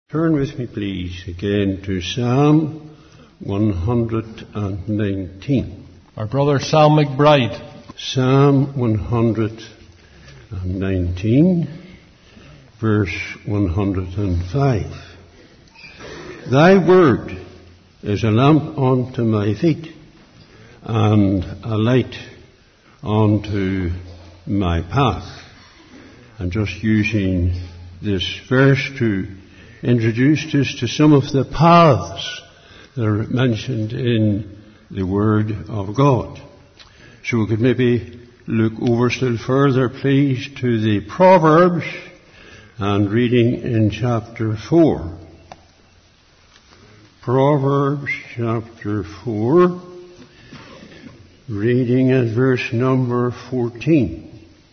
Turn with me, please, again to Psalm 119. Our brother Sal McBride. Psalm 119, verse 105. Thy word is a lamp unto my feet, and a light unto my path. I'm just using this verse to introduce us to some of the paths that are mentioned in the Word of God. So we could maybe look over still further, please, to the Proverbs and reading in chapter 4. Proverbs chapter 4, reading at verse number 14.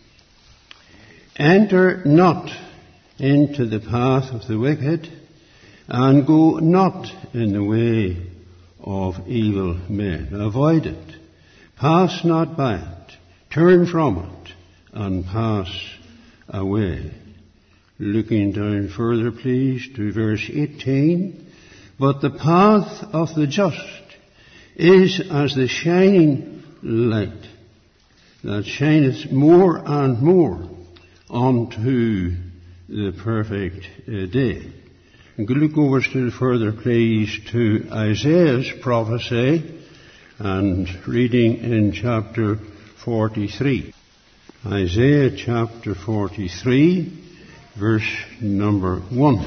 Enter not into the path of the wicked, and go not in the way of evil men. Avoid it. Pass not by it. Turn from it, and pass away. Looking down further, please, to verse 18. But the path of the just is as the shining light that shineth more and more unto the perfect day. And could look over still further, please, to Isaiah's prophecy and reading in chapter 43. Isaiah chapter 43, verse number 1.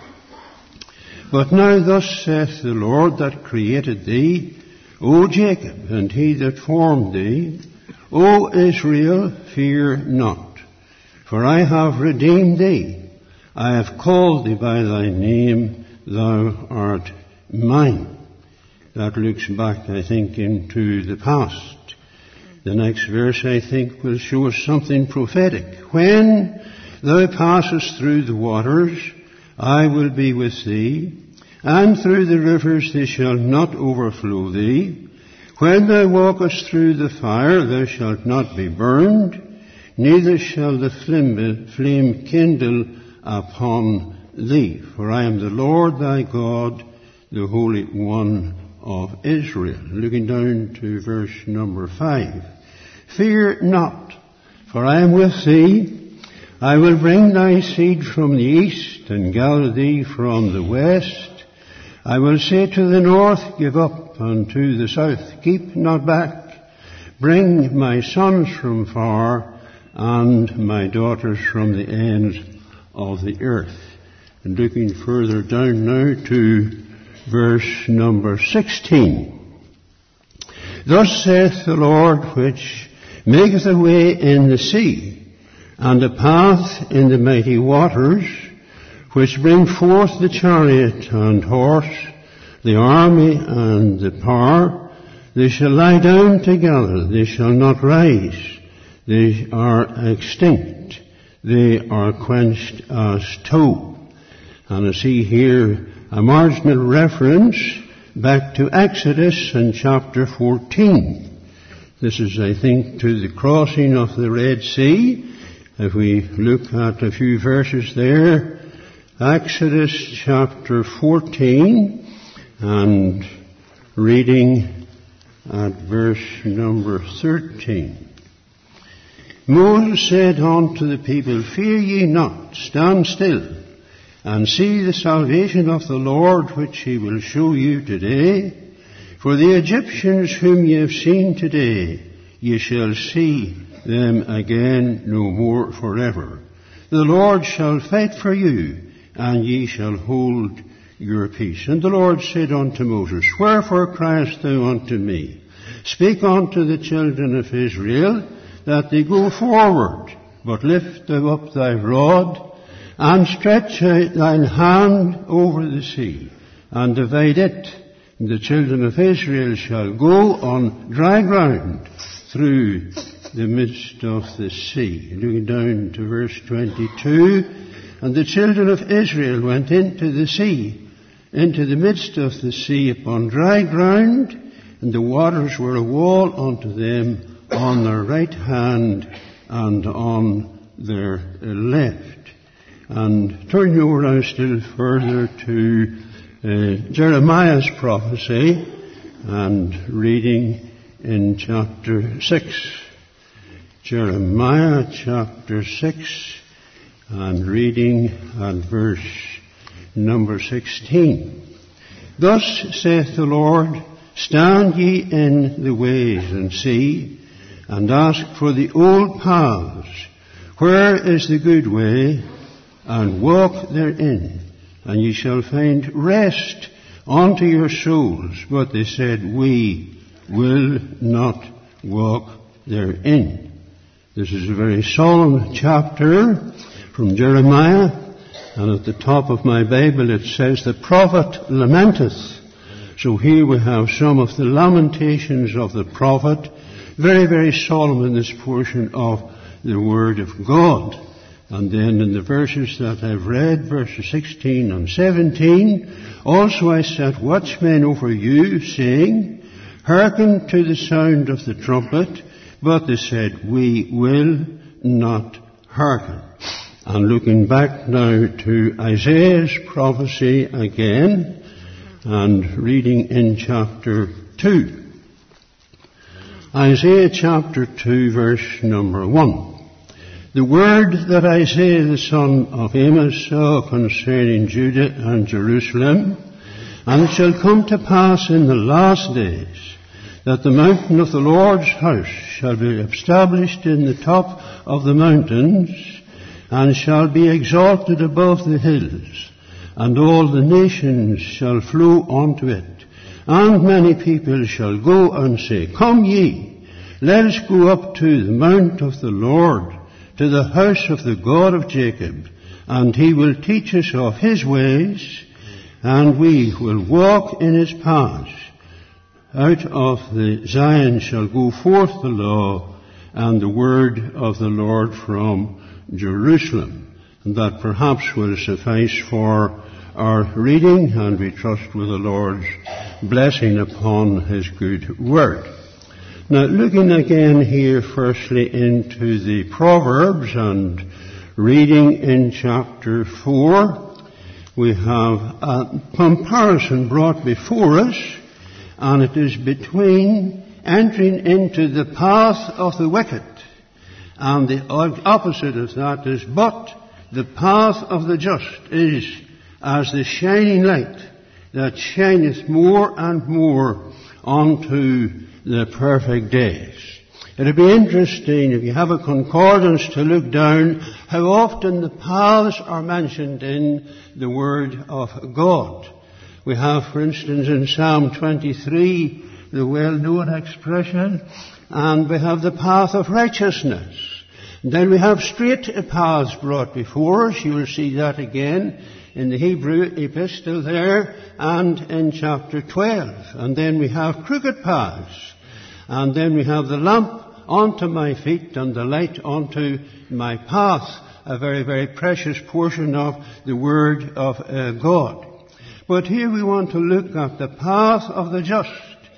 But now thus saith the Lord that created thee, O Jacob, and he that formed thee, O Israel, fear not. For I have redeemed thee. I have called thee by thy name. Thou art mine. That looks back, I think, into the past. The next verse, I think, will show us something prophetic. When thou passest through the waters, I will be with thee, and through the rivers they shall not overflow thee. When thou walkest through the fire, thou shalt not be burned, neither shall the flame kindle upon thee. For I am the Lord thy God, the Holy One of Israel. Looking down to verse number 5. Fear not, for I am with thee. I will bring thy seed from the east, and gather thee from the west. I will say to the north, give up, and to the south, keep not back. Bring my sons from far, and my daughters from the ends of the earth. And looking further down now to verse number 16. Thus saith the Lord, which maketh a way in the sea, and a path in the mighty waters, which bring forth the chariot and horse, the army and the power. They shall lie down together, they shall not rise. They are extinct. They are quenched as tow. And I see here a marginal reference back to Exodus in chapter 14. This is, I think, to the crossing of the Red Sea. If we look at a few verses there, Exodus chapter 14 and reading at verse number 13. Moses said unto the people, fear ye not, stand still, and see the salvation of the Lord, which he will show you today. For the Egyptians whom ye have seen today, ye shall see them again no more forever. The Lord shall fight for you, and ye shall hold your peace. And the Lord said unto Moses, wherefore criest thou unto me? Speak unto the children of Israel, that they go forward, but lift thou up thy rod, and stretch out thine hand over the sea, and divide it. And the children of Israel shall go on dry ground through the midst of the sea. Looking down to verse 22, and the children of Israel went into the sea, into the midst of the sea upon dry ground, and the waters were a wall unto them on their right hand and on their left. and turning over now still further to Jeremiah's prophecy and reading in chapter 6. Jeremiah chapter 6 and reading at verse number 16. Thus saith the Lord, stand ye in the ways and see, and ask for the old paths, where is the good way, and walk therein, and ye shall find rest unto your souls. But they said, we will not walk therein. This is a very solemn chapter from Jeremiah, and at the top of my Bible it says, the prophet lamenteth. So here we have some of the lamentations of the prophet, very, very solemn in this portion of the Word of God. And then in the verses that I've read, verses 16 and 17, also I set watchmen over you, saying, hearken to the sound of the trumpet. But they said, we will not hearken. And looking back now to Isaiah's prophecy again, and reading in chapter 2. Isaiah chapter 2 verse number 1. The word that Isaiah the son of Amos saw concerning Judah and Jerusalem, and it shall come to pass in the last days that the mountain of the Lord's house shall be established in the top of the mountains, and shall be exalted above the hills, and all the nations shall flow unto it. And many people shall go and say, come ye, let us go up to the mount of the Lord, to the house of the God of Jacob, and he will teach us of his ways, and we will walk in his paths. Out of the Zion shall go forth the law, and the word of the Lord from Jerusalem. And that perhaps will suffice for our reading, and we trust with the Lord's blessing upon his good word. Now, looking again here firstly into the Proverbs and reading in chapter 4, we have a comparison brought before us, and it is between entering into the path of the wicked, and the opposite of that is, but the path of the just is as the shining light that shineth more and more unto the perfect days. It would be interesting, if you have a concordance, to look down how often the paths are mentioned in the Word of God. We have, for instance, in Psalm 23, the well-known expression, and we have the path of righteousness. And then we have straight paths brought before us. You will see that again in the Hebrew epistle there and in chapter 12. And then we have crooked paths. And then we have the lamp unto my feet and the light unto my path, a very, very precious portion of the Word of God. But here we want to look at the path of the just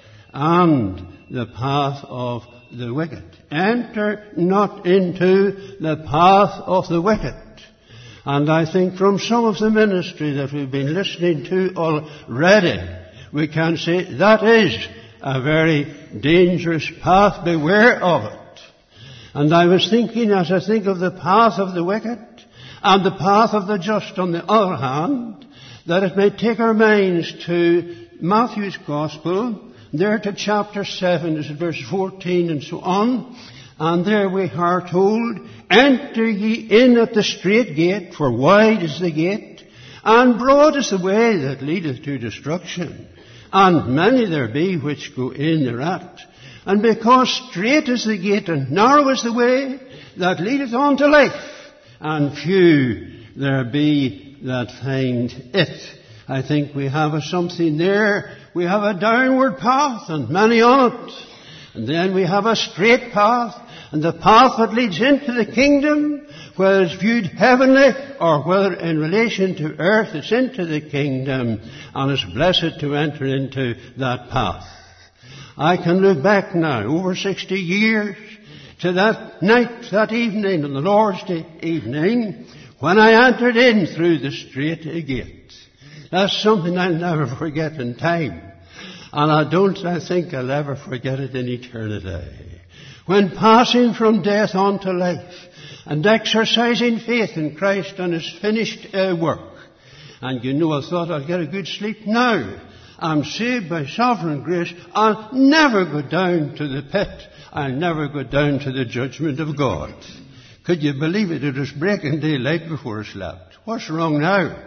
and the path of the wicked. Enter not into the path of the wicked. And I think from some of the ministry that we've been listening to already, we can say that is a very dangerous path. Beware of it. And I was thinking, as I think of the path of the wicked and the path of the just on the other hand, that it may take our minds to Matthew's Gospel, there to chapter 7, this is verse 14 and so on, and there we are told, enter ye in at the strait gate, for wide is the gate, and broad is the way that leadeth to destruction, and many there be which go in thereat. And because strait is the gate and narrow is the way that leadeth unto life, and few there be that find it. I think we have something there. We have a downward path and many on it. And then we have a straight path, and the path that leads into the kingdom, whether it's viewed heavenly or whether in relation to earth, it's into the kingdom, and it's blessed to enter into that path. I can look back now, over 60 years, to that night, that evening, on the Lord's Day evening, when I entered in through the straight gate. That's something I'll never forget in time. And I think I'll ever forget it in eternity. When passing from death on to life and exercising faith in Christ and His finished work. And I thought I'll get a good sleep now. I'm saved by sovereign grace. I'll never go down to the pit. I'll never go down to the judgment of God. Could you believe it? It was breaking daylight before I slept. What's wrong now?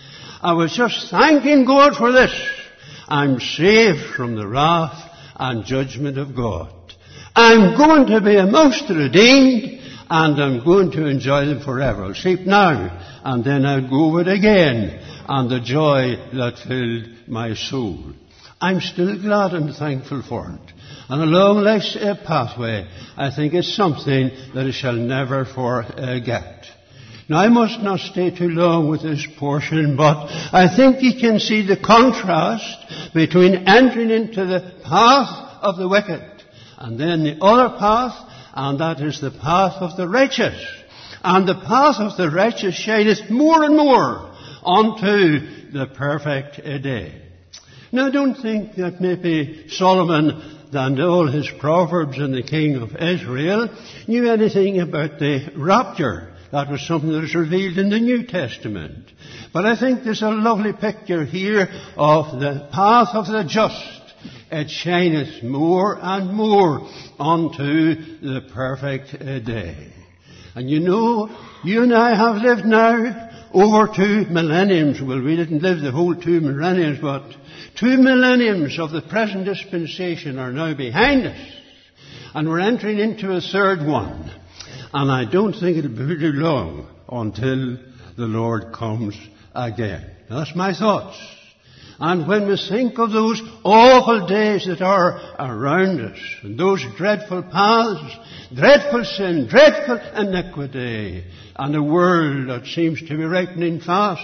I was just thanking God for this. I'm saved from the wrath and judgment of God. I'm going to be a most redeemed, and I'm going to enjoy them forever. I'll sleep now, and then I'll go over it again, and the joy that filled my soul. I'm still glad and thankful for it. And along life's pathway, I think it's something that I shall never forget. Now, I must not stay too long with this portion, but I think you can see the contrast between entering into the path of the wicked and then the other path, and that is the path of the righteous. And the path of the righteous shineth more and more unto the perfect day. Now, don't think that maybe Solomon and all his proverbs and the king of Israel knew anything about the rapture. That was something that was revealed in the New Testament. But I think there's a lovely picture here of the path of the just. It shineth more and more unto the perfect day. And you and I have lived now over 2 millenniums. Well, we didn't live the whole 2 millenniums, but 2 millenniums of the present dispensation are now behind us. And we're entering into a third one. And I don't think it'll be very long until the Lord comes again. Now, that's my thoughts. And when we think of those awful days that are around us, and those dreadful paths, dreadful sin, dreadful iniquity, and a world that seems to be ripening fast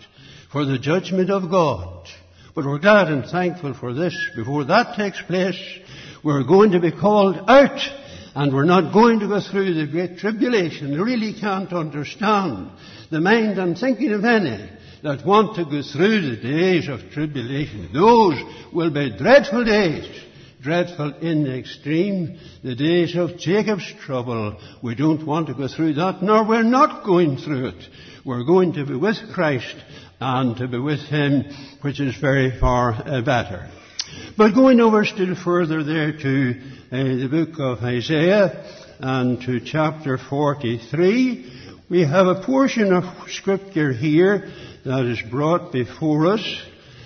for the judgment of God. But we're glad and thankful for this. Before that takes place, we're going to be called out. And we're not going to go through the great tribulation. They really can't understand the mind and thinking of any that want to go through the days of tribulation. Those will be dreadful days, dreadful in the extreme, the days of Jacob's trouble. We don't want to go through that, nor we're not going through it. We're going to be with Christ and to be with Him, which is very far better. But going over still further there to the book of Isaiah and to chapter 43, we have a portion of Scripture here that is brought before us,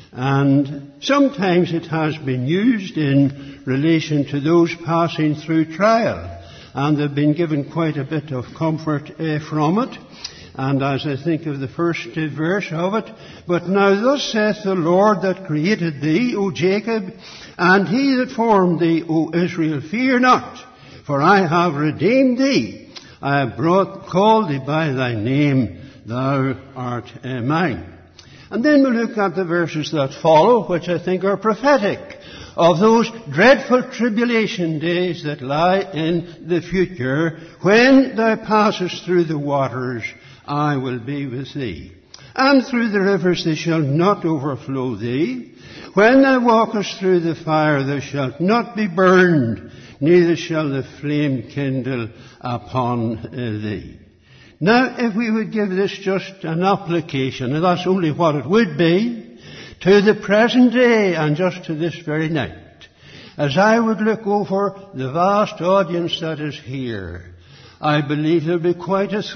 and sometimes it has been used in relation to those passing through trial, and they've been given quite a bit of comfort from it. And as I think of the first verse of it, but now thus saith the Lord that created thee, O Jacob, and he that formed thee, O Israel, fear not, for I have redeemed thee. I have called thee by thy name, thou art mine. And then we'll look at the verses that follow, which I think are prophetic of those dreadful tribulation days that lie in the future. When thou passest through the waters, I will be with thee. And through the rivers they shall not overflow thee. When thou walkest through the fire, thou shalt not be burned, neither shall the flame kindle upon thee. Now, if we would give this just an application, and that's only what it would be, to the present day and just to this very night, as I would look over the vast audience that is here, I believe there'll be quite a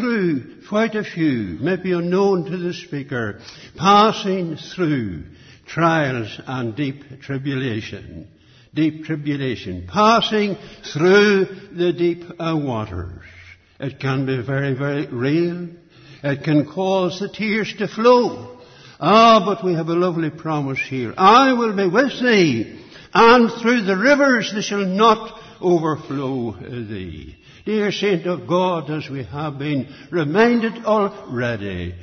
few, maybe unknown to the speaker, passing through trials and deep tribulation, passing through the deep waters. It can be very, very real. It can cause the tears to flow. But we have a lovely promise here. I will be with thee, and through the rivers they shall not overflow thee. Dear saint of God, as we have been reminded already,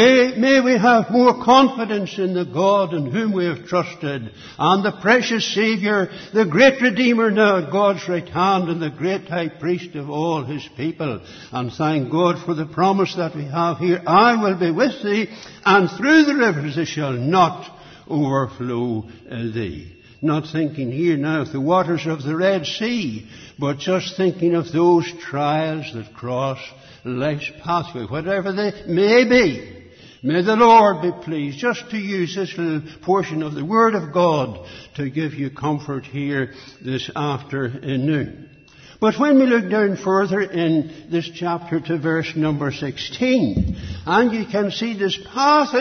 may we have more confidence in the God in whom we have trusted, and the precious Saviour, the great Redeemer now at God's right hand, and the great High Priest of all His people. And thank God for the promise that we have here. I will be with thee, and through the rivers they shall not overflow thee. Not thinking here now of the waters of the Red Sea, but just thinking of those trials that cross life's pathway, whatever they may be. May the Lord be pleased just to use this little portion of the Word of God to give you comfort here this afternoon. But when we look down further in this chapter to verse number 16, and you can see this path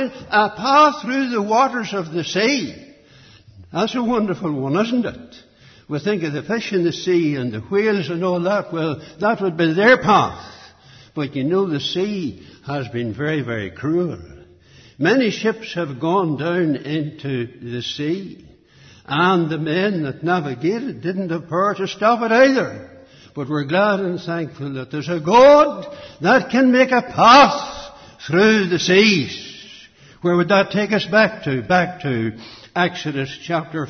through the waters of the sea. That's a wonderful one, isn't it? We think of the fish in the sea and the whales and all that. Well, that would be their path. But you know, the sea has been very, very cruel. Many ships have gone down into the sea, and the men that navigated didn't have power to stop it either. But we're glad and thankful that there's a God that can make a path through the seas. Where would that take us back to? Back to Exodus chapter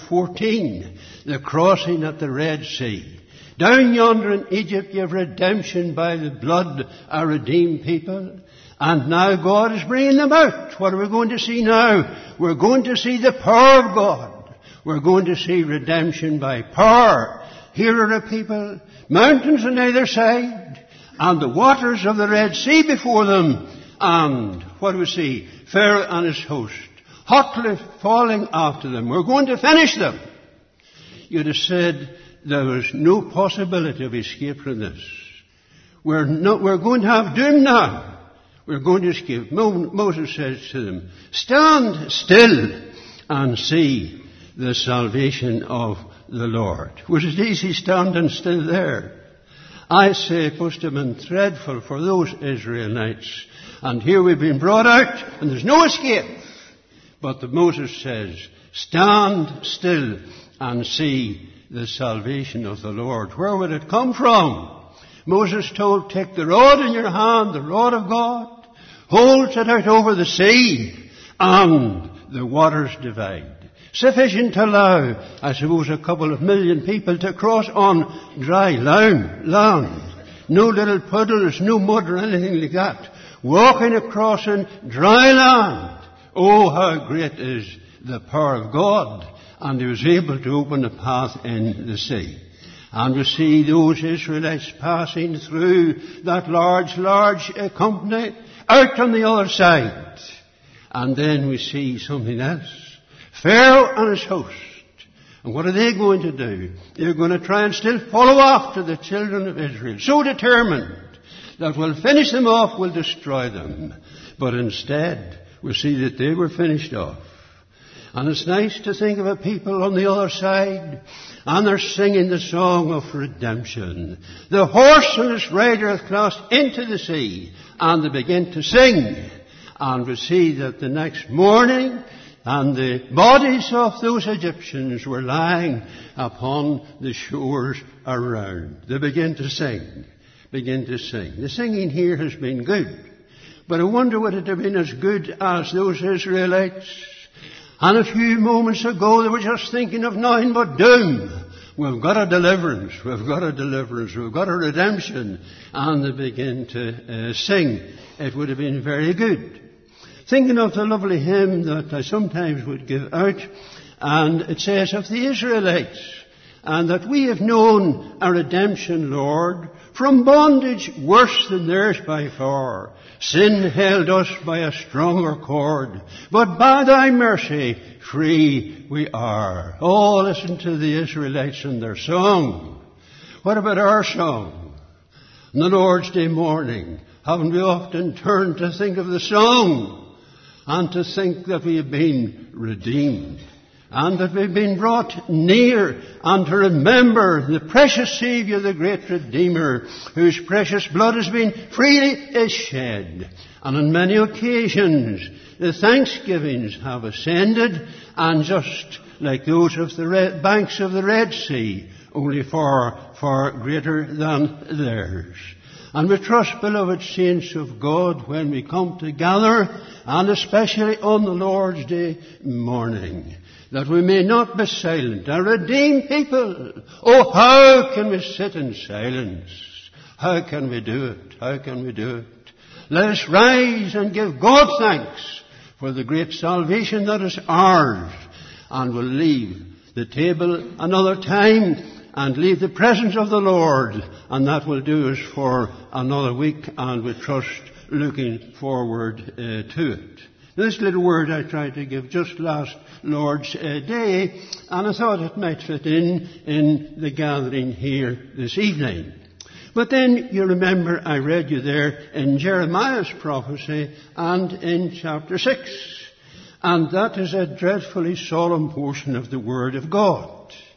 14, the crossing at the Red Sea. Down yonder in Egypt you have redemption by the blood, a redeemed people. And now God is bringing them out. What are we going to see now? We're going to see the power of God. We're going to see redemption by power. Here are a people, mountains on either side, and the waters of the Red Sea before them. And what do we see? Pharaoh and his host, hotly falling after them. We're going to finish them. You'd have said there was no possibility of escape from this. We're going to have doom now. We're going to escape. Moses says to them, stand still and see the salvation of the Lord. Was it easy standing still there? I say it must have been dreadful for those Israelites. And here we've been brought out, and there's no escape. But Moses says, stand still and see the salvation of the Lord. Where would it come from? Moses told, take the rod in your hand, the rod of God, holds it out over the sea, and the waters divide. Sufficient to allow, I suppose, a couple of million people to cross on dry land. No little puddles, no mud or anything like that. Walking across in dry land. Oh, how great is the power of God. And He was able to open a path in the sea. And we see those Israelites passing through that large company out on the other side. And then we see something else. Pharaoh and his host. And what are they going to do? They're going to try and still follow after the children of Israel. So determined that we'll finish them off, we'll destroy them. But instead, we see that they were finished off. And it's nice to think of a people on the other side, and they're singing the song of redemption. The horse and its rider hath crossed into the sea, and they begin to sing. And we see that the next morning, and the bodies of those Egyptians were lying upon the shores around. They begin to sing. The singing here has been good. But I wonder would it have been as good as those Israelites? And a few moments ago they were just thinking of nothing but doom. We've got a deliverance. We've got a redemption. And they begin to sing. It would have been very good. Thinking of the lovely hymn that I sometimes would give out, and it says of the Israelites, and that we have known a redemption, Lord, from bondage worse than theirs by far. Sin held us by a stronger cord, but by thy mercy free we are. Oh, listen to the Israelites and their song. What about our song? On the Lord's Day morning, haven't we often turned to think of the song? And to think that we have been redeemed. And that we've been brought near. And to remember the precious Saviour, the great Redeemer, whose precious blood has been freely shed. And on many occasions, the thanksgivings have ascended. And just like those of the banks of the Red Sea, only far greater than theirs. And we trust, beloved saints of God, when we come together, and especially on the Lord's Day morning, that we may not be silent. A redeemed people, oh, how can we sit in silence? How can we do it? How can we do it? Let us rise and give God thanks for the great salvation that is ours, and we'll leave the table another time and leave the presence of the Lord, and that will do us for another week, and we trust looking forward to it. This little word I tried to give just last Lord's Day, and I thought it might fit in the gathering here this evening. But then you remember I read you there in Jeremiah's prophecy and in chapter 6. And that is a dreadfully solemn portion of the Word of God.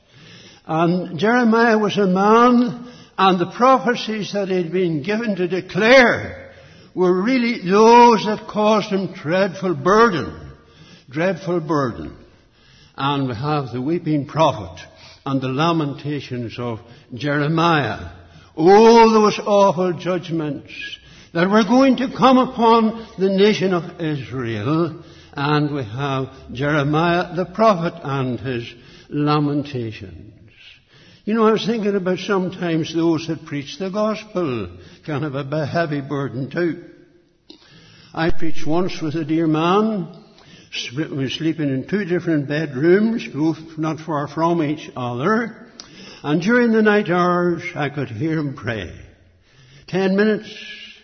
And Jeremiah was a man, and the prophecies that he'd been given to declare were really those that caused him dreadful burden. Dreadful burden. And we have the weeping prophet and the lamentations of Jeremiah. Oh, those awful judgments that were going to come upon the nation of Israel. And we have Jeremiah the prophet and his lamentations. You know, I was thinking about sometimes those that preach the gospel can have a heavy burden too. I preached once with a dear man. We were sleeping in 2 different bedrooms, both not far from each other. And during the night hours, I could hear him pray. 10 minutes,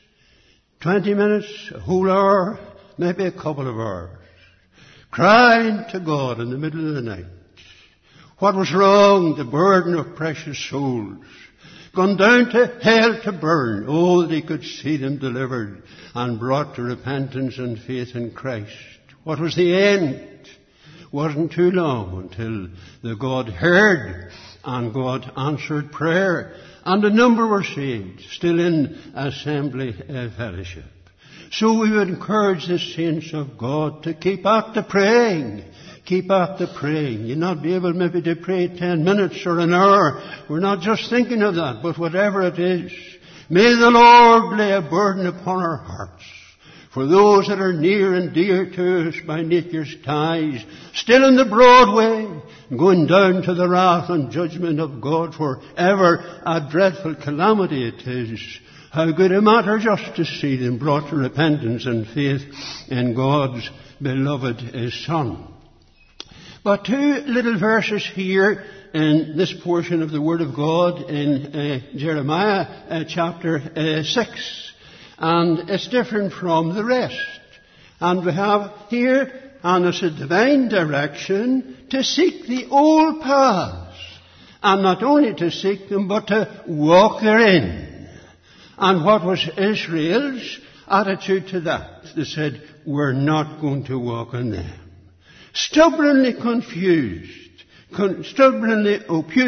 20 minutes, a whole hour, maybe a couple of hours. Crying to God in the middle of the night. What was wrong? The burden of precious souls. Gone down to hell to burn. Oh, that he could see them delivered and brought to repentance and faith in Christ. What was the end? Wasn't too long until the God heard and God answered prayer. And a number were saved, still in assembly fellowship. So we would encourage the saints of God to keep at the praying. Keep at the praying. You'll not be able maybe to pray 10 minutes or an hour. We're not just thinking of that, but whatever it is, may the Lord lay a burden upon our hearts. For those that are near and dear to us by nature's ties, still in the broad way, going down to the wrath and judgment of God forever, a dreadful calamity it is. How good a matter just to see them brought to repentance and faith in God's beloved Son. But 2 little verses here in this portion of the Word of God in Jeremiah chapter 6. And it's different from the rest. And we have here, and it's a divine direction to seek the old paths. And not only to seek them, but to walk therein. And what was Israel's attitude to that? They said, we're not going to walk in them. Stubbornly confused, stubbornly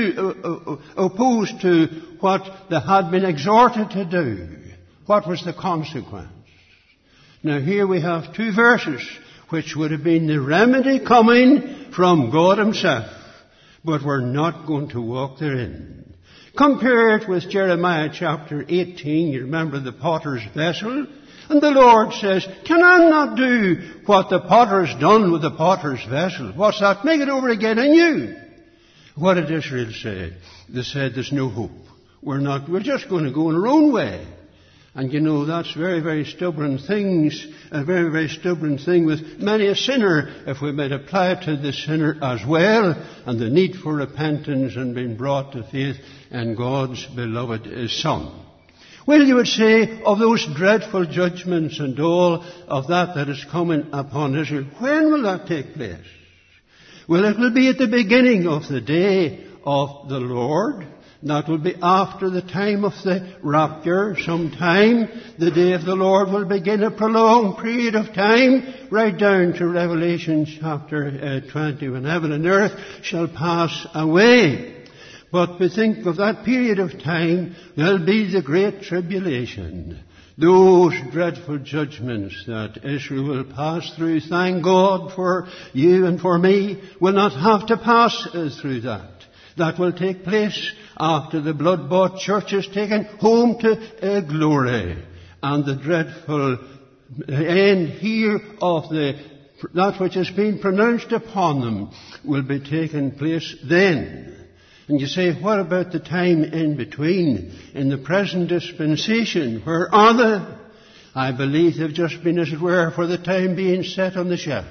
opposed to what they had been exhorted to do. What was the consequence? Now here we have 2 verses which would have been the remedy coming from God Himself, but we're not going to walk therein. Compare it with Jeremiah chapter 18. You remember the potter's vessel? And the Lord says, can I not do what the potter's done with the potter's vessel? What's that? Make it over again anew. What did Israel say? They said, there's no hope. We're just going to go in our own way. And you know, that's very, very stubborn things, a very, very stubborn thing with many a sinner, if we might apply it to the sinner as well, and the need for repentance and being brought to faith in God's beloved Son. Well, you would say, of those dreadful judgments and all of that is coming upon Israel, when will that take place? Well, it will be at the beginning of the day of the Lord. That will be after the time of the rapture. Sometime the day of the Lord will begin a prolonged period of time, right down to Revelation chapter 20, when heaven and earth shall pass away. But we think of that period of time, there'll be the great tribulation. Those dreadful judgments that Israel will pass through. Thank God for you and for me. We'll not have to pass through that. that will take place after the blood-bought church is taken home to glory. And the dreadful end here of that which has been pronounced upon them will be taking place then. And you say, what about the time in between, in the present dispensation? Where are they? I believe they've just been, as it were, for the time being set on the shelf.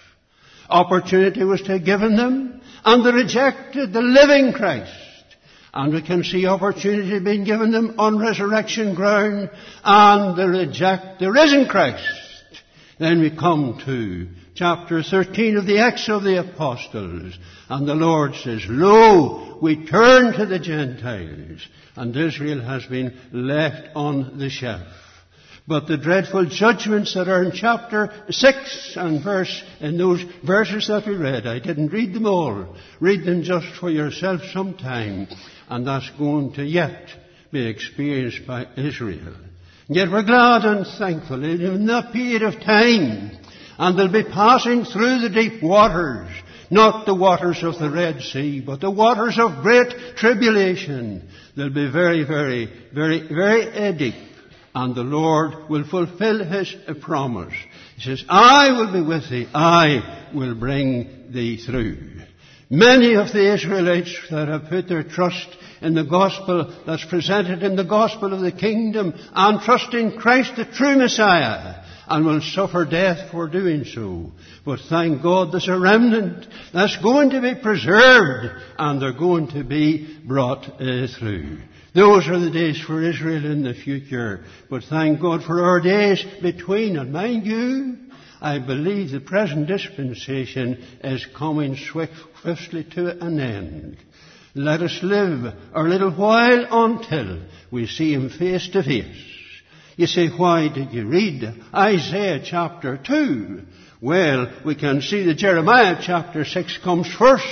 Opportunity was given them, and they rejected the living Christ. And we can see opportunity being given them on resurrection ground, and they reject the risen Christ. Then we come to chapter 13 of the Acts of the Apostles, and the Lord says, Lo, we turn to the Gentiles, and Israel has been left on the shelf. But the dreadful judgments that are in chapter 6 and in those verses that we read, I didn't read them all. Read them just for yourself sometime. And that's going to yet be experienced by Israel. And yet we're glad and thankful in that period of time. And they'll be passing through the deep waters. Not the waters of the Red Sea, but the waters of great tribulation. They'll be very, very, very, very deep. And the Lord will fulfill His promise. He says, I will be with thee. I will bring thee through. Many of the Israelites that have put their trust in the gospel that's presented in the gospel of the kingdom and trust in Christ, the true Messiah, and will suffer death for doing so. But thank God there's a remnant that's going to be preserved, and they're going to be brought through. Those are the days for Israel in the future. But thank God for our days between. And mind you, I believe the present dispensation is coming swiftly to an end. Let us live our little while until we see Him face to face. You say, why did you read Isaiah chapter 2? Well, we can see that Jeremiah chapter 6 comes first.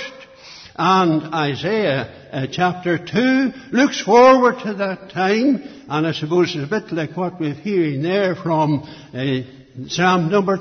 And Isaiah chapter 2 looks forward to that time. And I suppose it's a bit like what we're hearing there from Psalm number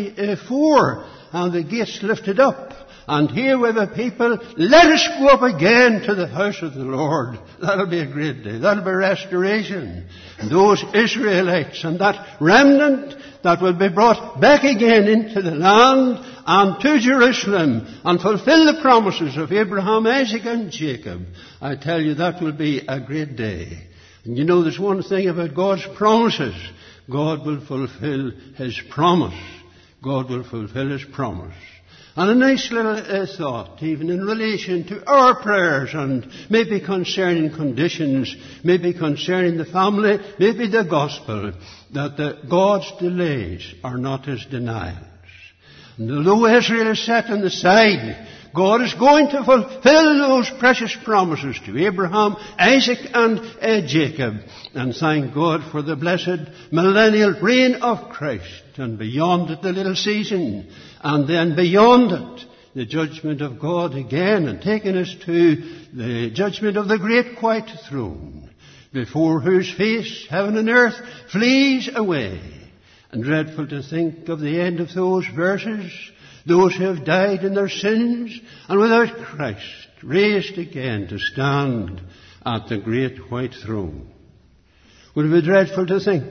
24. And the gates lifted up. And here with the people, let us go up again to the house of the Lord. That'll be a great day. That'll be restoration. And those Israelites and that remnant that will be brought back again into the land and to Jerusalem and fulfill the promises of Abraham, Isaac and Jacob. I tell you, that will be a great day. And you know, there's one thing about God's promises. God will fulfill His promise. God will fulfill His promise. And a nice little thought, even in relation to our prayers and maybe concerning conditions, maybe concerning the family, maybe the gospel, that God's delays are not His denials. And although Israel is set on the side, God is going to fulfill those precious promises to Abraham, Isaac and Jacob. And thank God for the blessed millennial reign of Christ. And beyond it, the little season. And then beyond it, the judgment of God again, and taking us to the judgment of the great white throne, before whose face heaven and earth flees away. And dreadful to think of the end of those verses, those who have died in their sins and without Christ, raised again to stand at the great white throne. Would it be dreadful to think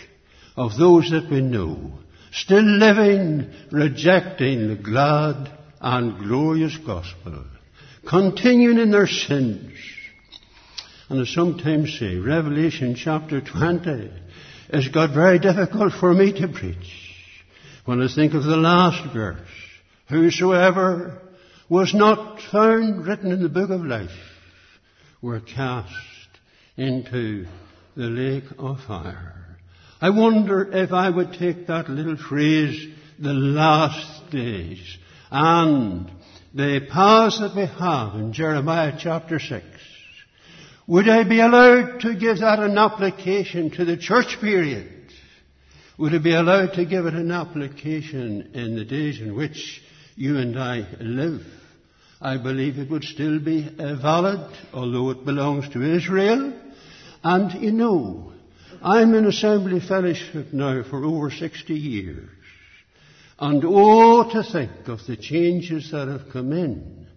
of those that we know, still living, rejecting the glad and glorious gospel, continuing in their sins. And I sometimes say, Revelation chapter 20 has got very difficult for me to preach. When I think of the last verse, whosoever was not found written in the book of life were cast into the lake of fire. I wonder if I would take that little phrase, the last days, and the paths that we have in Jeremiah chapter 6. Would I be allowed to give that an application to the church period? Would I be allowed to give it an application in the days in which you and I live? I believe it would still be valid, although it belongs to Israel. And you know, I'm in Assembly Fellowship now for over 60 years. And oh, to think of the changes that have come in.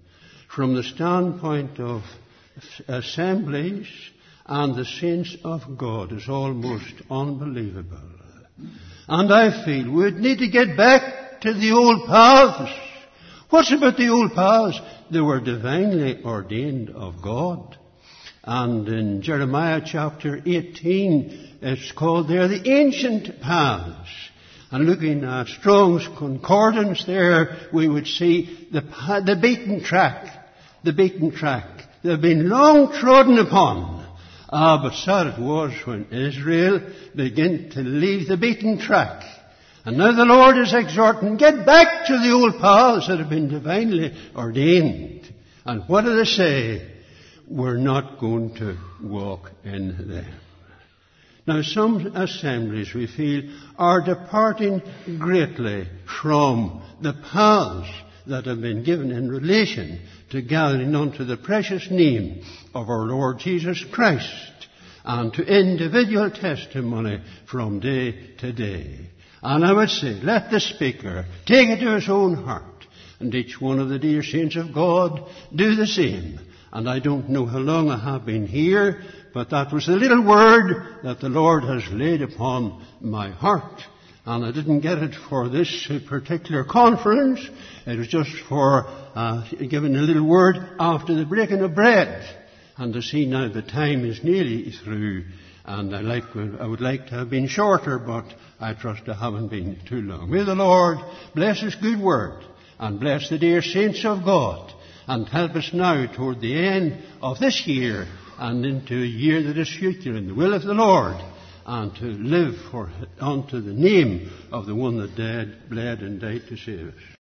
from the standpoint of assemblies and the saints of God is almost unbelievable. And I feel we'd need to get back to the old paths. What's about the old paths? They were divinely ordained of God. And in Jeremiah chapter 18, it's called there the ancient paths. And looking at Strong's Concordance there, we would see the beaten track. The beaten track. They've been long trodden upon. But sad it was when Israel began to leave the beaten track. And now the Lord is exhorting, get back to the old paths that have been divinely ordained. And what do they say? We're not going to walk in them. Now some assemblies, we feel, are departing greatly from the paths that have been given in relation to gathering unto the precious name of our Lord Jesus Christ and to individual testimony from day to day. And I would say, let the speaker take it to his own heart, and each one of the dear saints of God do the same. And I don't know how long I have been here, but that was the little word that the Lord has laid upon my heart. And I didn't get it for this particular conference. It was just for giving a little word after the breaking of bread. And to see now the time is nearly through. And I would like to have been shorter, but I trust I haven't been too long. May the Lord bless His good word and bless the dear saints of God and help us now toward the end of this year and into a year that is future in the will of the Lord, and to live unto the name of the one that bled and died to save us.